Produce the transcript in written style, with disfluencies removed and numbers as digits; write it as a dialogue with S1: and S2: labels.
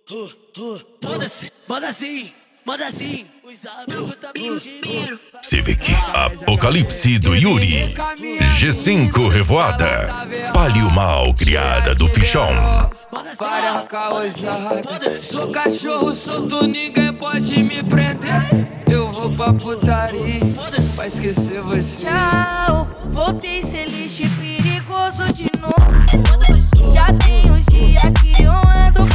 S1: Foda-se. Manda assim, os amigos tá mentindo.
S2: Civic, Apocalipse do Yuri, G5 Revoada, Palio Mal criada do Fichão.
S3: Para causar. Sou cachorro solto, ninguém pode me prender. Eu vou pra putaria pra esquecer você.
S4: Tchau, voltei ser lixo perigoso de novo. Já tem uns dias que eu ando